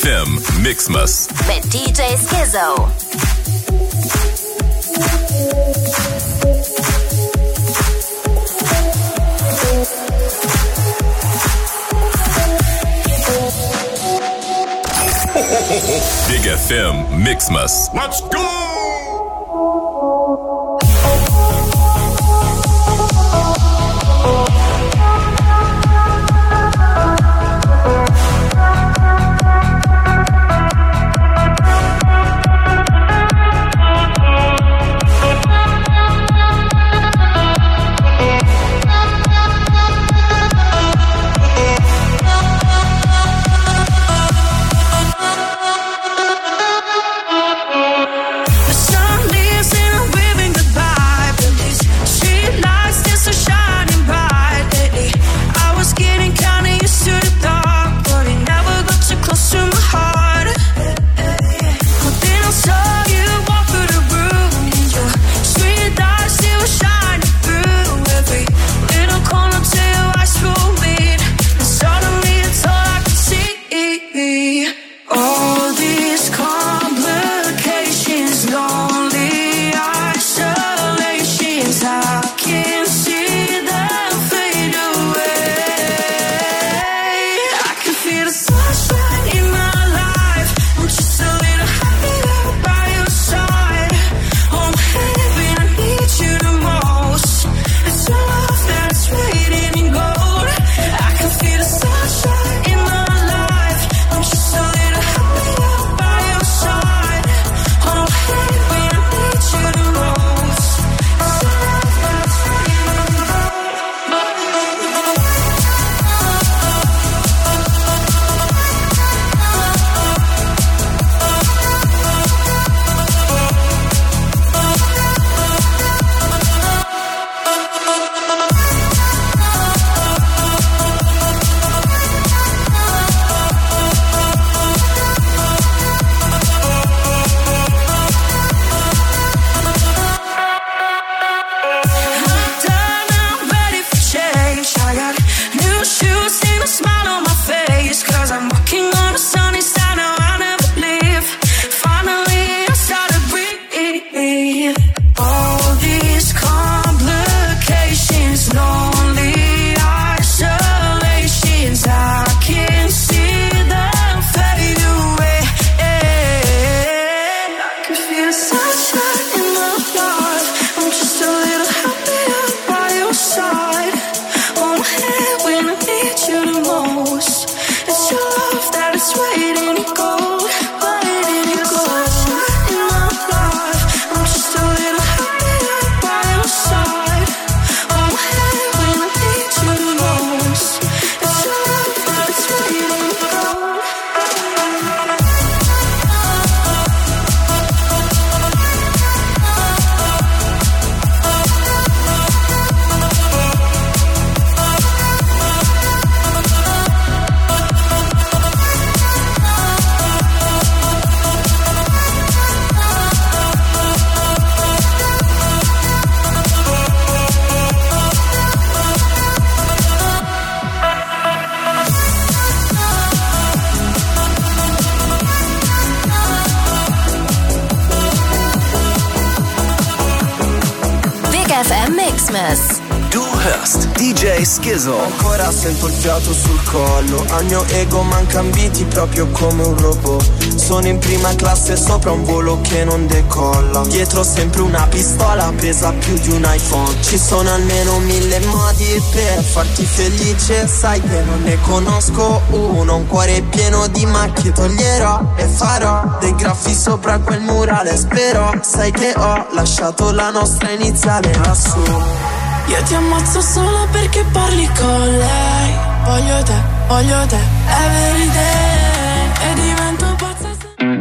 FM Mixmas met DJ Skizzo. Big FM Mixmas. Let's go! Du hörst DJ Skizzo. Ancora sento il fiato sul collo, al mio ego mancan beat proprio come un robot. Sono in prima classe sopra un volo che non decolla. Dietro sempre una pistola pesa più di un iPhone. Ci sono almeno 1000 modi per farti felice, sai che non ne conosco uno. Un cuore pieno di macchie toglierò e farò dei graffi sopra quel murale. Spero, sai che ho lasciato la nostra iniziale lassù. Io ti ammazzo solo perché parli con lei. Voglio te, every day. E divento pazza.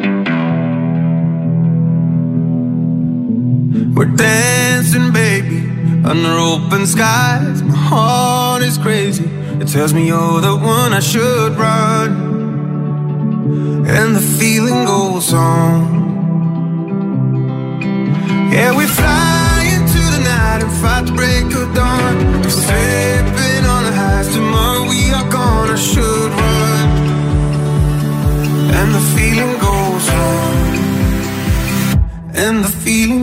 We're dancing, baby, under open skies. My heart is crazy. It tells me you're the one I should run. And the feeling goes on. Yeah, we fly into the night and fight the break of dawn. We're slipping on the highs. Tomorrow we are gonna should run. And the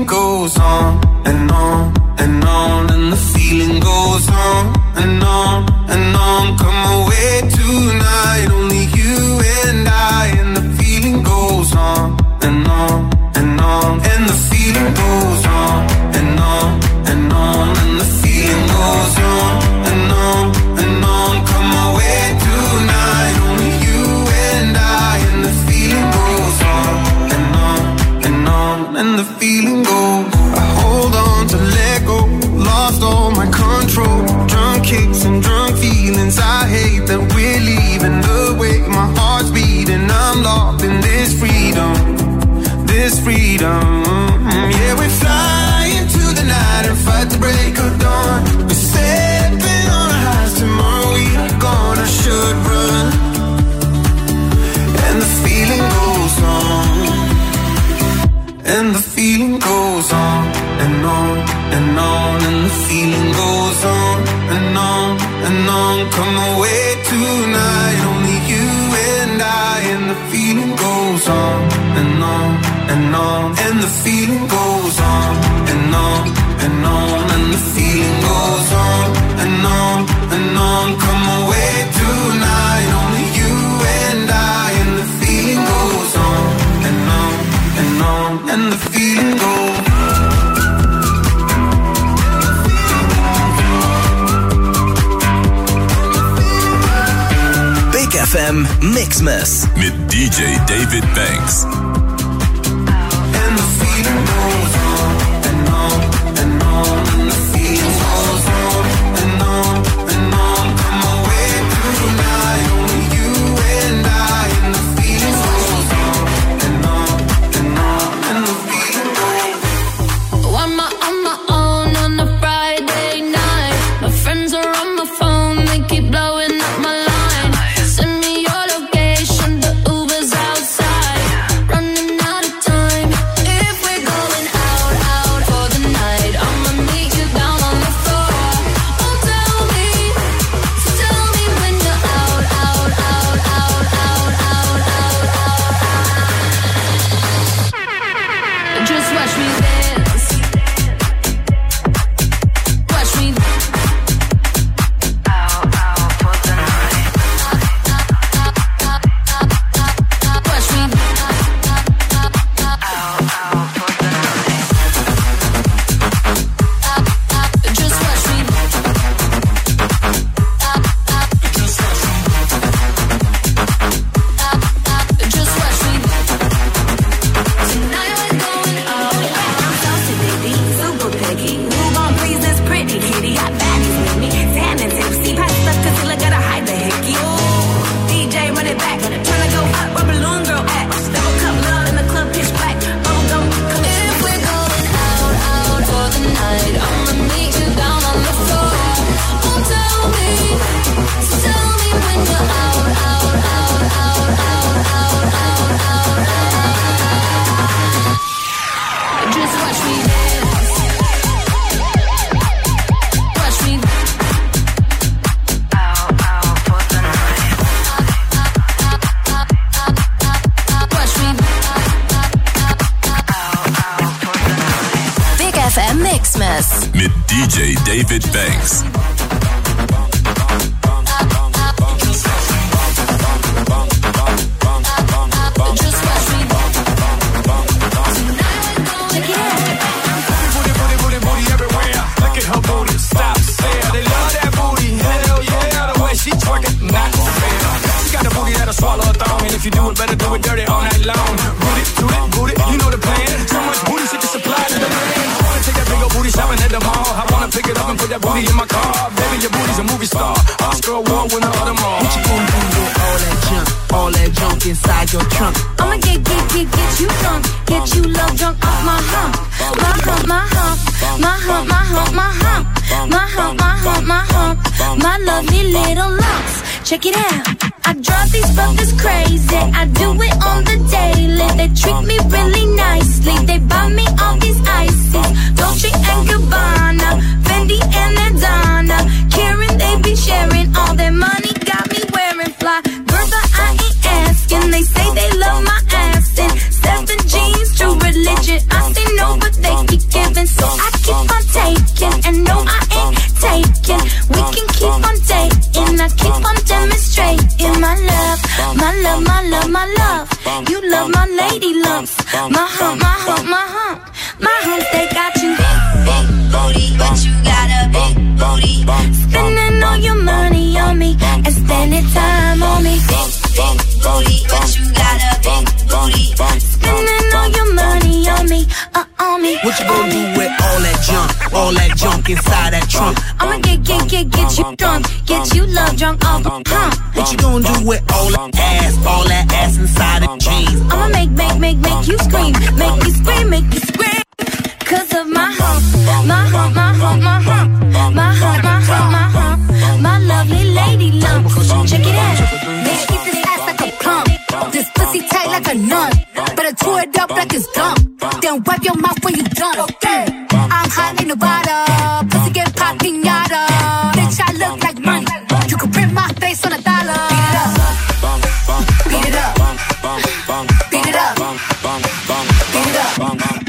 feeling goes on and on and on, and the feeling goes on and on and on. Come away tonight, only you and I, and the feeling goes on and on and on, and the feeling goes on and on and on, and the feeling goes on and on and on. Come away tonight, only you and I, and the feeling goes on and on and on, and the feeling goes. I hold on to let go, lost all my control. Drunk kicks and drunk feelings, I hate that we're leaving. The way my heart's beating, I'm locked in this freedom, this freedom. Yeah, we fly into the night and fight the break of dawn. We're stepping on our highs, tomorrow we are gone. I should run, and the feeling goes on, and the feeling goes on and on and on, and the feeling goes on and on and on. Come away tonight, only you and I, and the feeling goes on and on and on, and the feeling goes on and on and on, and the feeling goes on and on and on. Come away tonight, only you and I, and the feeling goes on and on and on, and the feeling goes. Big FM Mixmas mit DJ David Banks. And the feeling goes on and on and on, and the feeling goes on and on and on. Come away tonight, only you and I, and the feeling goes on and on and on, and the feeling goes. I'm on my own on a Friday night. My friends are on my phone, they keep blowing up my line. Send me your location, the Uber's outside. Running out of time. If we're going out for the night, I'ma meet you down on the floor. Oh, tell me when you're out. Just watch me dance. Watch me watch me just watch me just watch me. Tonight we're going out. I'm saucy, baby, super picky. Who gon' please this pretty kitty? Got baddies with me, tan and tipsy. Pass the concealer, gotta hide the hickey. Ooh, DJ, run it back. Turn to go up, where balloon girl at? Double cup love in the club, pitch black. Bubblegum, come in. If we're going out for the night, I'ma meet you down on the floor. Oh, tell me when you're out. Just watch me dance. Watch me watch me. Big FM Mixmas. Mit DJ David Banks. Just watch me. Check it out. Booty everywhere. Look at her booty. Stop, stare. They love that booty. Hell yeah. The way she twerking, not fair. She got a booty that'll swallow a thong, and if you do it, better do it dirty all night long. Boot it, you know the plan. So much booty, shit to supply to the man. I wanna take that big old booty shopping at the mall. I wanna pick it up and put that booty in my car. Baby, your booty's a movie star. Oscar award winner of them all. What you gonna do with all that junk inside your trunk? I'ma get you drunk, get you love drunk off my hump, my hump, my hump, my hump, my hump, my hump, my hump, my hump, my hump, my lovely little lumps. Check it out. I drive these brothers crazy. I do it on the daily. They treat me really nicely. They buy me all these ices, Dolce and Gabbana, Fendi and Adana. Karen, they be sharing all their money. Got me wearing fly. Girl, but I ain't asking. They say they love my ass and 7 jeans, true religion. I say no, but they keep lumps. My hump, my hump, my hump. My humps, they got you. Big booty, but you got a big booty. Spending all your money on me and spending time on me. Big booty, but you got a big booty. Spending all your money on me, on me. What you gonna do with all that junk inside that trunk? I'ma get you drunk, get you love drunk off the pump. What you gonna do with all that ass inside the jeans? I'ma make you scream, make you scream, make you scream. Cause of my hump, my hump, my hump, my hump, my hump, my hump, my hump, my lovely lady lump. Check it out. Bitch, keep this ass like a pump. This pussy tight like a nun. Better chew it up like it's dumb. Then wipe your mouth when you done. Okay. I'm hot in the bottle. Pussy get pop pinata. Bitch, I look like money. You can print my face on a dollar. Beat it up. Beat it up. Beat it up. Beat it up.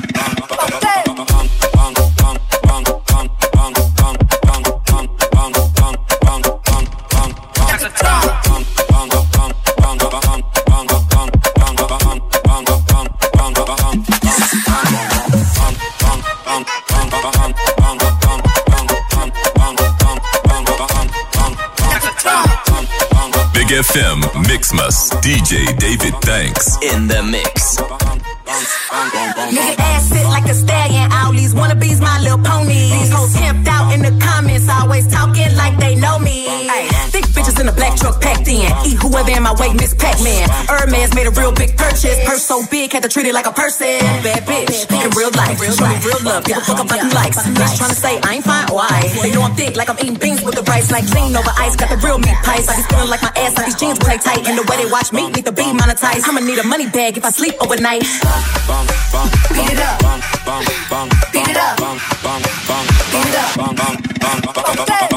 Big FM Mixmas, DJ David Thanks in the mix. Nigga ass sit like a stallion. All these wannabes, my little pony. These hoes pimped out in the comments, always talking like they know me. Ay, thick bitches in a black truck packed in. Eat whoever in my way, Miss Pac-Man. Hermes made a real big purchase. Purse so big, had to treat it like a person. Bad bitch, in real life, show me real love. Give a fuck about them likes. Bitch tryna say I ain't fine, why? They know I'm thick, like I'm eating beans with the rice. Like clean over ice, got the real meat pies. I be feeling like my ass, like these jeans play tight. And the way they watch me, need to be monetized. I'ma need a money bag if I sleep overnight. Beat it up. Beat it up. Beat it up. Okay.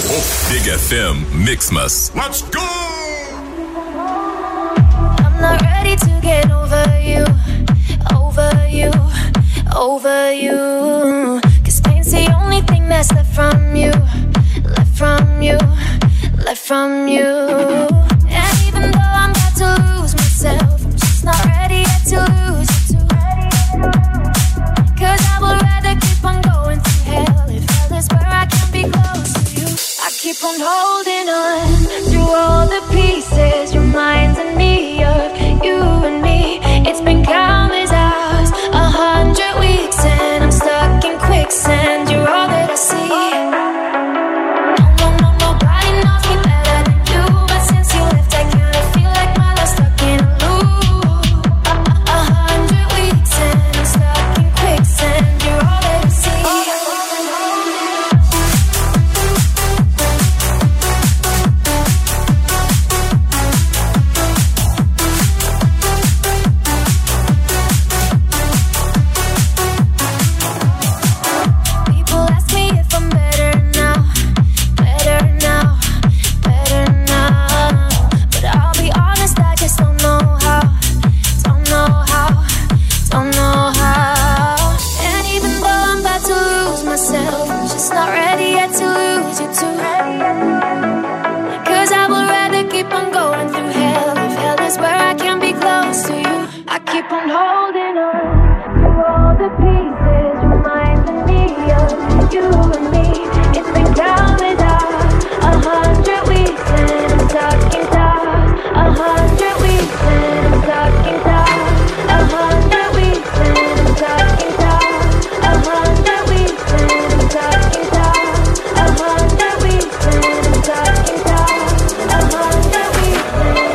Big FM Mixmas. Let's go! I'm not ready to get over you, over you, over you. 'Cause pain's the only thing that's left from you, left from you, left from you. And even though I'm about to lose myself, I'm just not ready yet to lose you too. 'Cause I would rather keep on going through hell if hell is where I can be close to you. I keep on holding on through all the pieces, reminds me of you and me. It's been countless hours, 100 weeks, and I'm stuck in quicksand. You're all that I see. Nobody knows me better than you, but since you left, I kinda feel like my life's stuck in a loop. 100 weeks, and I'm stuck in quicksand. You're all that I see. Keep on holding on to all the pieces, reminding me of you and me. It's been countless hours, 100 weeks, and I'm stuck in stars. 100 weeks, and I'm stuck in stars. 100 weeks, and I'm stuck in stars. 100 weeks, and I'm stuck in stars. 100 weeks, and I'm stuck in stars. 100 weeks, and I'm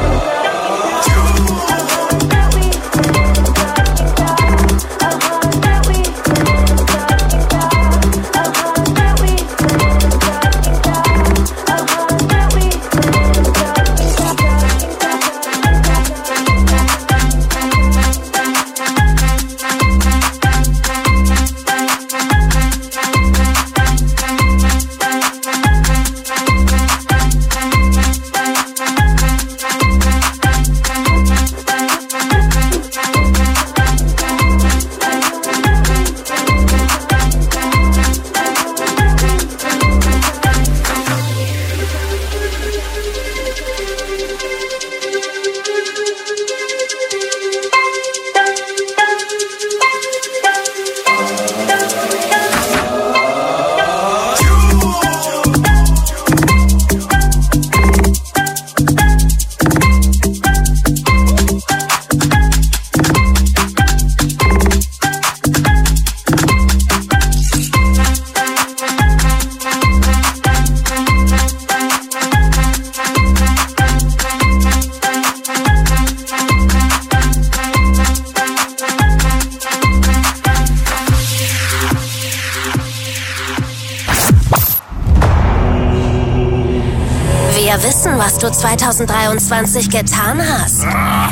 Wir wissen, was du 2023 getan hast.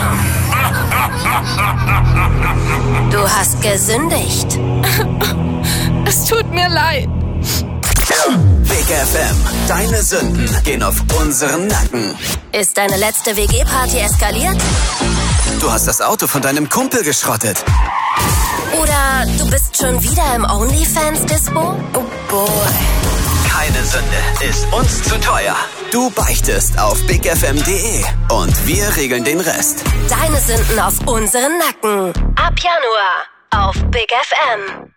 Du hast gesündigt. Es tut mir leid. Big FM, deine Sünden gehen auf unseren Nacken. Ist deine letzte WG-Party eskaliert? Du hast das Auto von deinem Kumpel geschrottet. Oder du bist schon wieder im OnlyFans-Dispo? Oh boy. Keine Sünde ist uns zu teuer. Du beichtest auf bigfm.de und wir regeln den Rest. Deine Sünden auf unseren Nacken. Ab Januar auf Big FM.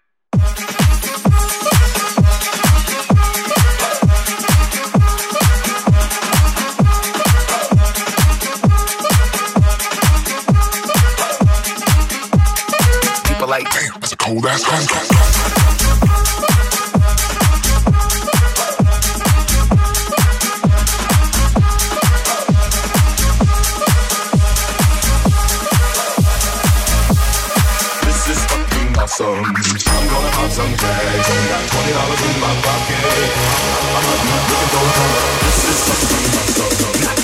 People like, damn, that's a cold ass contract. I'm gonna pop some tags. Only got $20 in my pocket. I'm looking for a color. This is fucking awesome.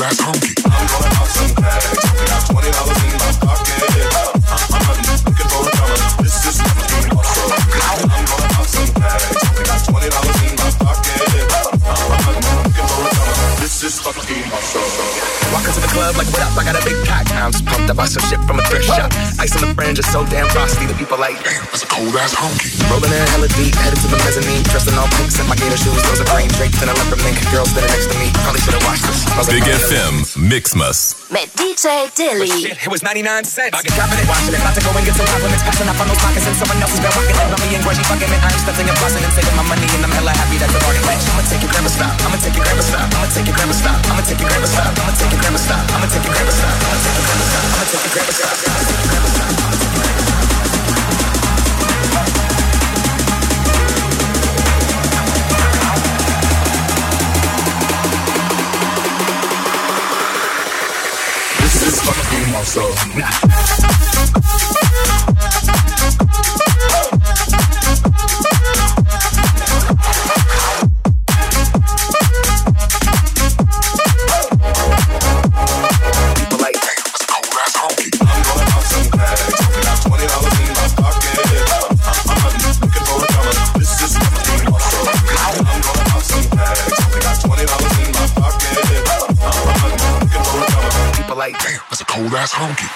ass honky. I'm gonna pop some bags. Only got $20 in my pocket. I'm looking for a drama. This is fucking awesome. I'm gonna pop some bags. Only got $20 in my pocket. I'm looking for a drama. This is fucking awesome. Walk into the club like, what up? I got a big pack. I'm just pumped. I bought some shit from a thrift shop. Ice on the fringe is so damn frosty. The people like, damn, that's a cold ass honky. Rolling in hella deep, headed to the mezzanine. Dressed in all pinks and my gator shoes. Those are green drapes and a leopard mink. Girl standing next to me. Probably should've watched this. Big FM Mixmas. Met DJ Dilly. Shit, it was 99 cents. I get confident watching it. About to go and get some compliments. Passing up on those pockets and someone else has been rocking it. Rummy and grudgy fucking it. I'm stunting and flossing and saving my money and I'm hella happy that the party match. I'ma take your grandma stop. I'ma take your grandma stop. I'ma take your grandma stop. I'ma take your grandma stop. I'ma take your grandma stop. I'ma take your grandma stop. I'ma take your grandma stop. I'ma take your grandma stop. I'ma take your grandma stop. I'ma take your grandma stop. This is fucking awesome. Cold ass honky.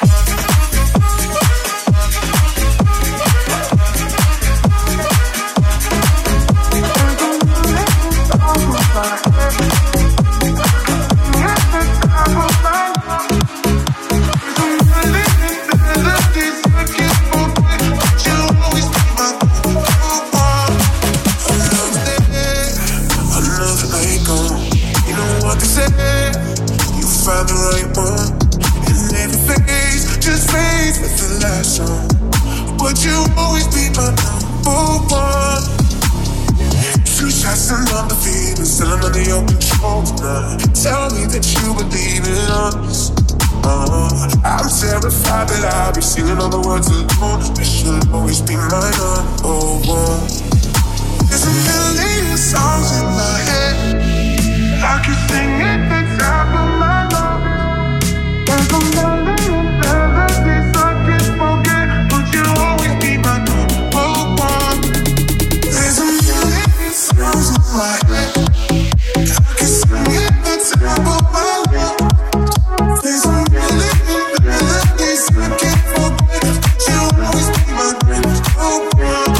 Tell me that you believe in us. I'm terrified that I'll be singing all the words alone. This should always be my number one. There's a million songs in my head. I can sing at the top of my lungs. There's a million melodies I can't forget, but you'll always be my number one. There's a million songs in my head. I can sing at the top of my lungs. There's a million melodies I can't forget, but you'll always be my number one.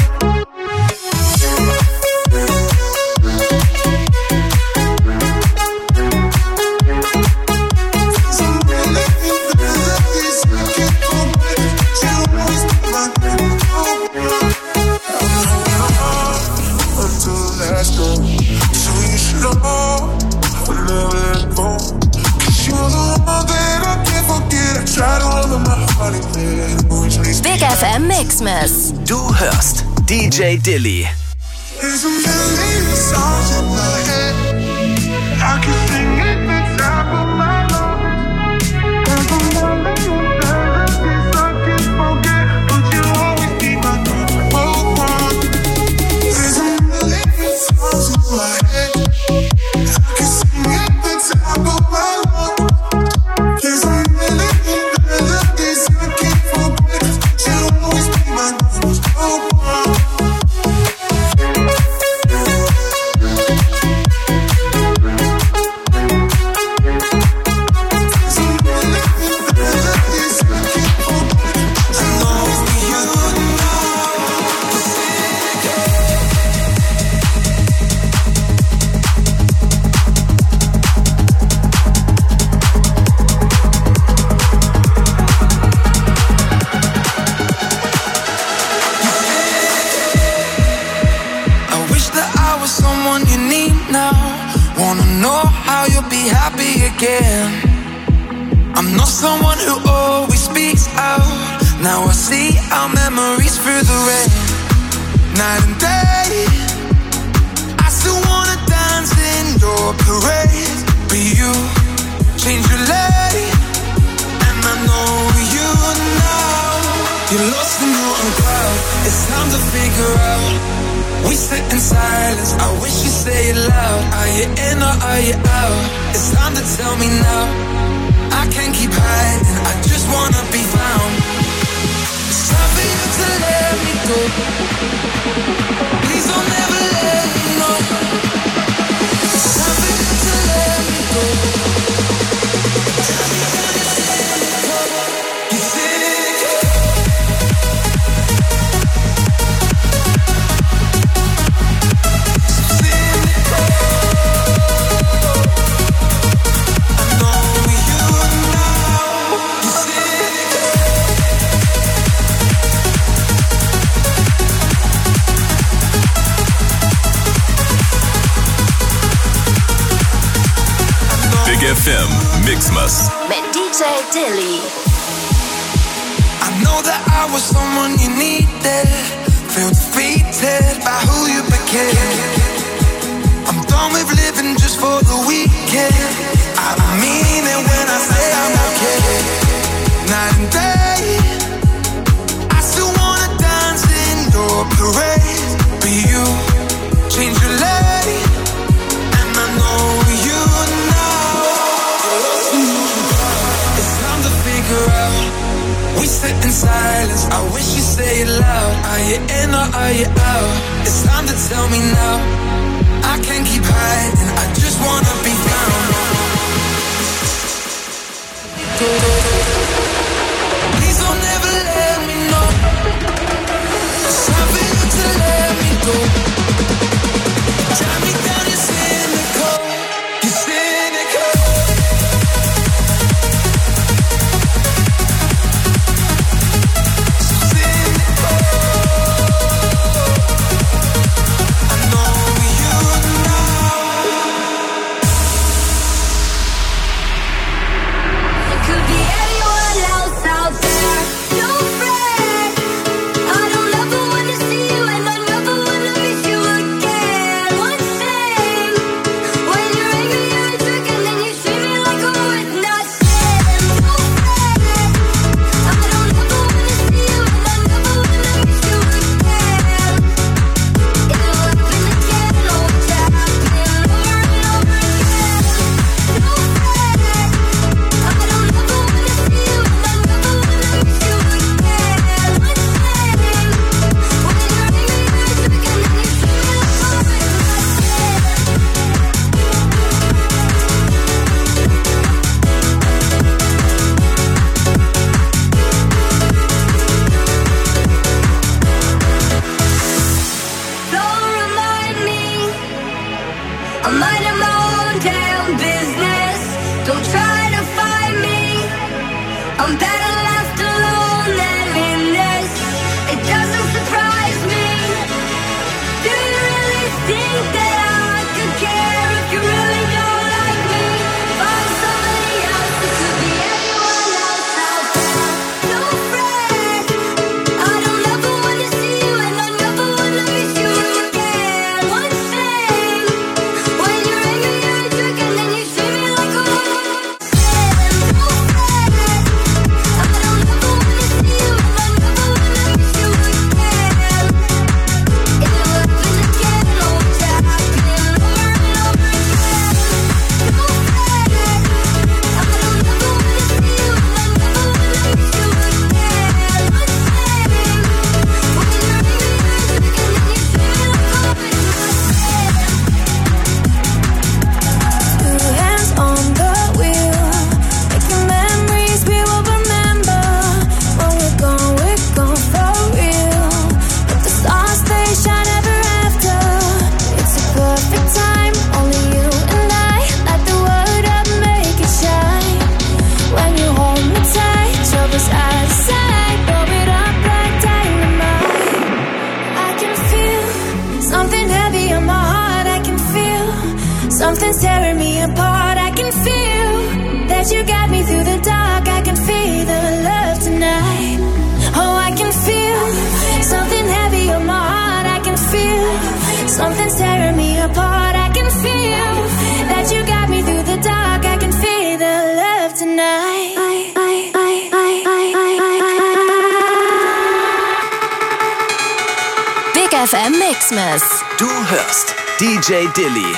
Big FM Mixmas. Du hörst DJ Dilly. There's a million songs in my head. I can sing at the top of my lungs. There's a million melodies I can't forget, but you'll always be my number one. There's a million songs in my head. I can sing at the top of my lungs. There's a million melodies I can't forget, but you'll always be my number one. I'm not someone who always speaks out. Now I see our memories through the rain. Night and day, I still wanna dance in your parade. But you change your lane, and I know you now. You're lost in your own crowd. It's time to figure out. We sit in silence, I wish you say it loud. Are you in or are you out? It's time to tell me now. wanna be found. It's time for you to let me go. Please don't ever let me know. It's time for you to let me go. Tell me that you're cynical. You're cynical. FM Mixmas med DJ Dilly. I know that I was someone you needed. Feel defeated by who you became. I'm done with living just for the weekend. I mean it when I say I'm okay. Night and day, I still wanna dance in your parade. But you change your lane, and I know you now. It's time to figure out. We sit in silence, I wish you say it loud. Are you in or are you out? It's time to tell me now. I can't keep hiding, I just wanna be found. Please don't ever let me know. It's time for you to let me go. Drive me down, you're cynical. You're cynical. Something's tearing me apart. I can feel that you got me through the dark. I can feel the love tonight. Oh, I can feel something heavy on my heart. I can feel something's tearing me apart. I can feel that you got me through the dark. I can feel the love tonight. Big FM Mixmas. Du hörst DJ Dilly.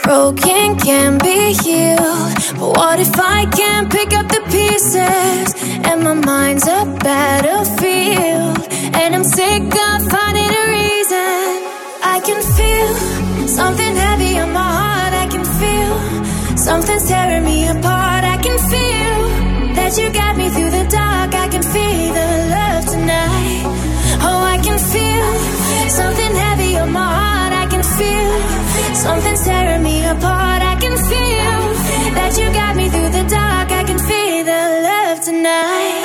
Broken can be healed, but what if I can't pick up the pieces? And my mind's a battlefield, and I'm sick of finding a reason. I can feel something heavy on my heart. I can feel something's tearing me apart. I can feel that you got me through the dark. I can feel the love tonight. Oh, I can feel something heavy on my heart. I can feel something's tearing me apart. I can feel that you got me through the dark. I can feel the love tonight.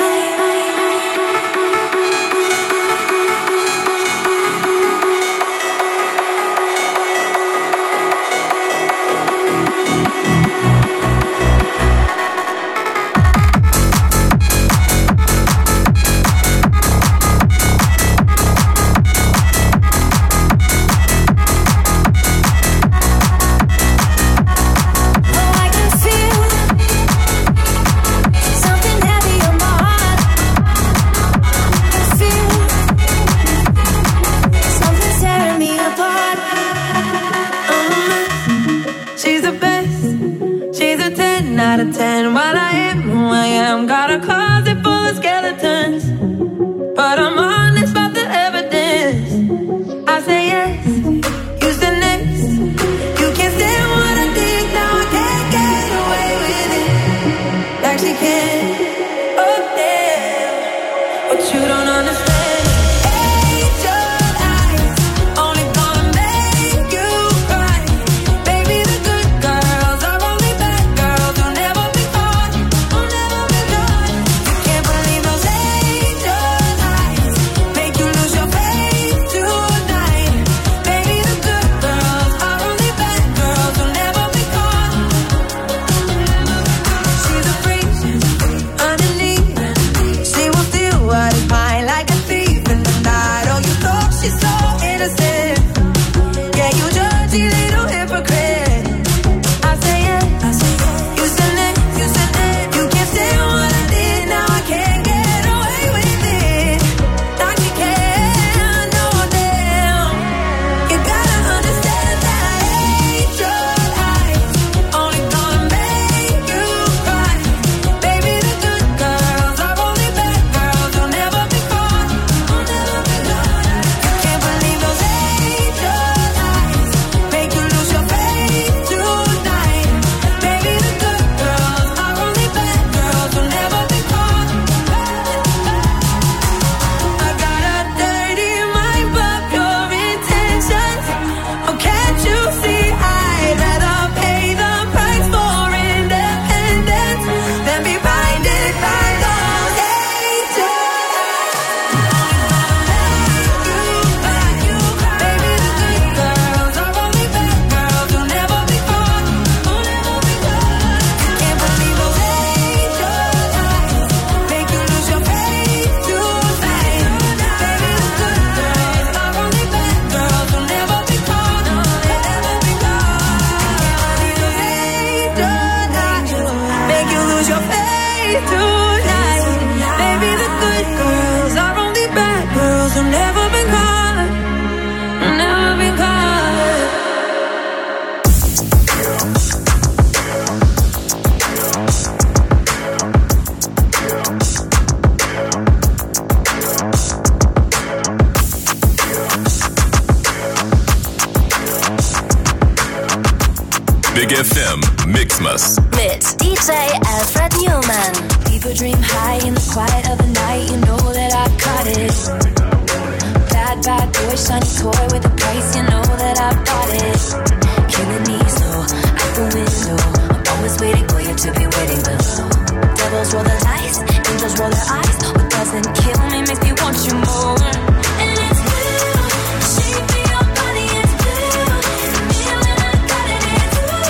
Out of 10, while I am who I am, got a closet full of skeletons, but I'm honest about the evidence. I say yes, you said next. You can't stand what I think, now I can't get away with it like she can. Oh damn, but you don't understand. Big FM Mixmas mit DJ Alfred Newman. People dream high in the quiet of the night. You know that I got it. Bad, bad boy, shiny toy with a price. You know that I bought it. Killing me slow out the window. I'm always waiting for you to be waiting below. Devils roll the dice, angels roll their eyes. What doesn't kill me makes me want you more. And it's blue, the shape of your body is blue. The feeling I got it is blue.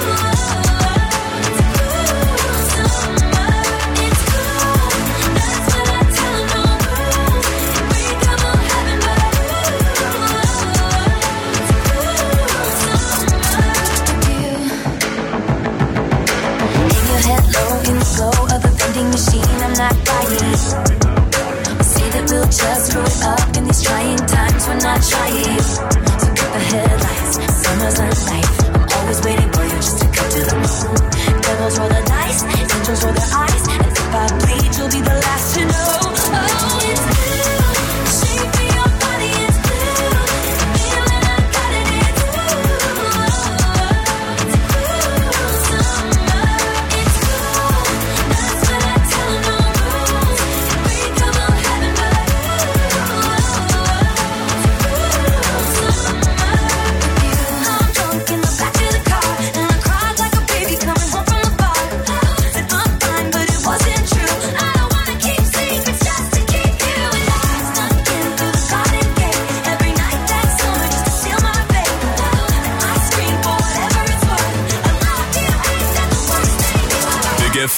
It's blue summer, it's cool. That's what I tell them, no rules. We come on heaven, but it's blue.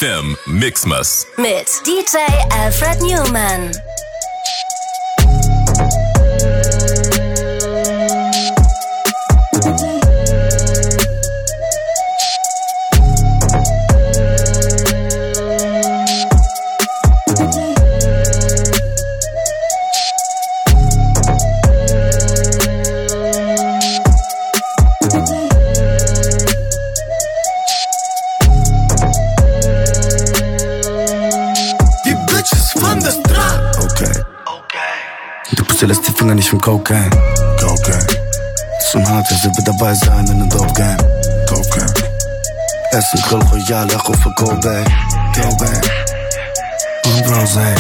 FM Mixmas mit DJ Alfred Newman. Lässt die Finger nicht vom Cocaine. Cocaine. Ist schon hart, dass wir dabei sein in den Dope Game. Cocaine. Essen Grill Royal, Echo für Kobe. Kobe. Und Rosé.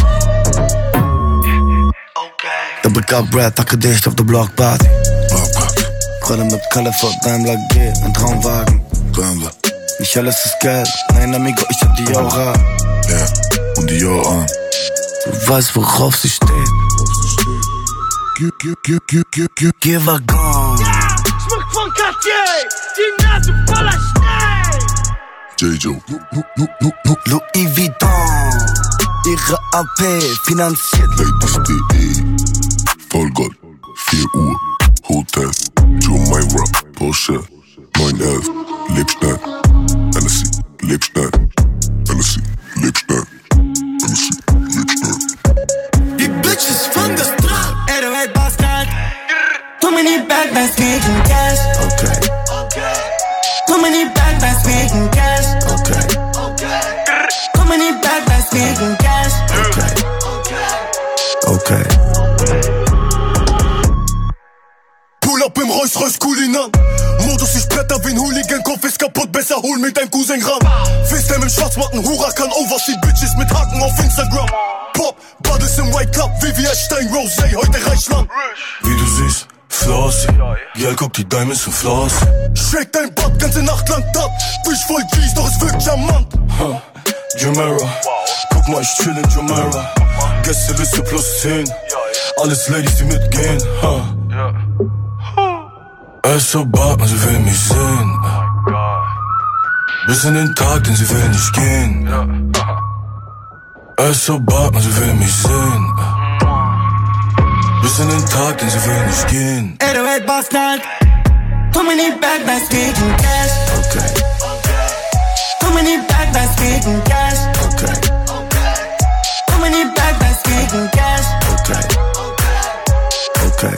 Der Backup Brad, tacke dicht auf der Blockparty. Brille mit California, Daimler G, ein Traumwagen. Nicht alles ist Geld, nein Amigo, ich hab die Aura. Ja, und die Aura. Du weißt, worauf sie steht. Give a gone. Schmuck von Cartier, die Nase voller Schnee. J.J. Louis Vuitton. Ihre AP finanziert Ladies.de. Vollgold, 4 Uhr, Hotel, Jumeirah, Porsche, 911, leb schnell, Hennessy, leb schnell, Hennessy, leb schnell, Hennessy, leb schnell. Die Bitches von der Straße. Bastard. Too many bad guys making cash. Okay. Too many bad guys making cash. Okay. Too many bad guys making cash. Okay. Pull up im Rolls-Royce Kulinan. Modus, ich bretter wie ein Hooligan. Kopf ist kaputt, besser hol mit deinem Cousin ran. FaceTime im Schwarzmatten, Huracan, Oversea Bitches mit Haken auf Instagram. Pop, Bades im White Club, VVS Stein, Rosé, heute Reichland. Wie du siehst, Flossy, ja, guck die Diamonds und Flossy. Shake dein Butt, ganze Nacht lang dat. Fisch voll G's, doch es wirkt charmant. Jumeirah, guck mal, ich chill in Jumeirah. Gästeliste plus 10, alles Ladies, die mitgehen. Er ist so bad, man, sie will mich sehen. Bis in den Tag, denn sie will nicht gehen. Er ist so bad, man, sie will mich sehen. Bis in den Tag, denn sie will nicht gehen. 808 Bastard. Too many bad guys making cash. Okay. Too many bad guys making cash. Okay. Too many bad guys making cash. Okay.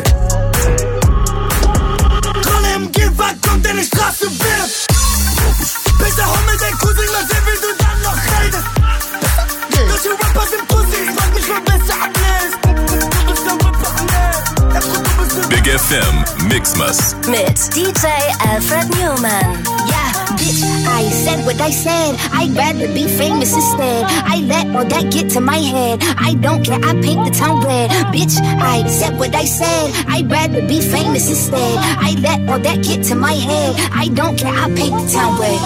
Rolle im Gehwag kommt in die Straße wird. Besser hol mit dein Cousin, mal sehen, wie du dann noch redest. Deutsche Rapper sind Pussy, frag mich, wer besser ablässt. Du bist der Rapper, Big FM Mixmas mit DJ Alfred Newman. Yeah, bitch, I said what I said. I'd rather be famous instead. I let all that get to my head. I don't care, I paint the town red. Bitch, I said what I said. I'd rather be famous instead. I let all that get to my head. I don't care, I paint the town red.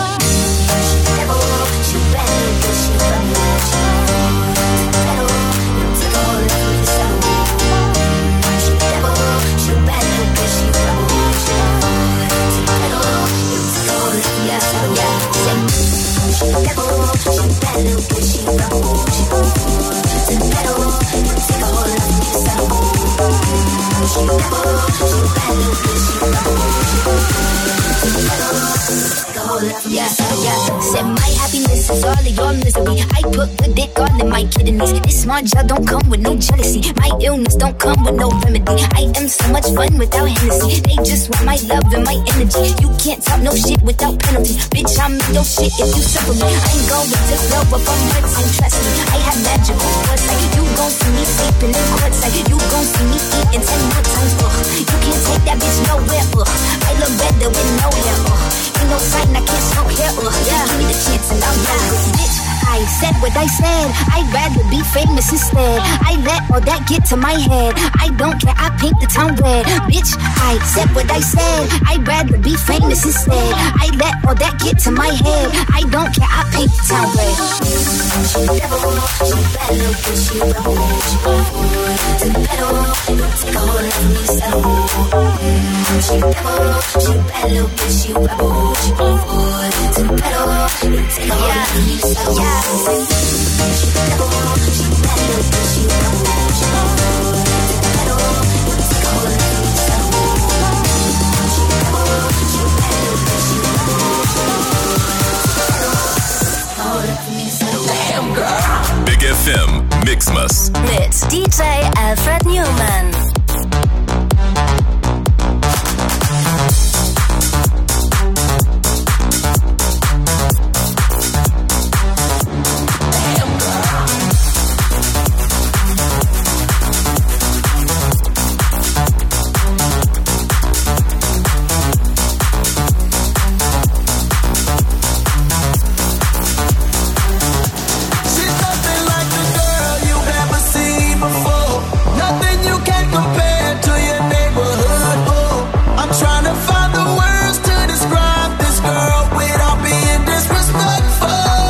Yeah. Said my happiness is all of your misery. I put the dick all in my kidneys. This smart gel don't come with no jealousy. My illness don't come with no remedy. I am so much fun without Hennessy. They just want my love and my energy. You can't talk no shit without penalty. Bitch, I'm in your shit if you suffer me. I ain't going to blow up on hurting, trust me. I have magical foresight. You gon' see me sleeping in courtside. You gon' see me eating 10 more times. You can't take that bitch nowhere. I look better with no hair. Ain't no sign I can't smoke hair. Yeah, give me the chance and I'm young. Bitch, I said what I said. I'd rather be famous instead. I let all that get to my head. I don't care, I paint the town red. Bitch, I said what I said. I'd rather be famous instead. I let all that get to my head. I don't care, I paint the town red. She rebel, she bad little bitch, she rebel. She gon' forward to the pedal. Don't take a hold of me, settle. She rebel, she bad little bitch, she rebel. She gon' forward to to the pedal. Take a hold of me, settle. She the devil, she bad little bitch, she don't know. She to the pedal, take a hold of me, settle. She the devil, she bad little bitch, she don't know. Hold up for me, settle. Damn girl. Big FM Mixmas Mit DJ Alfred Newman.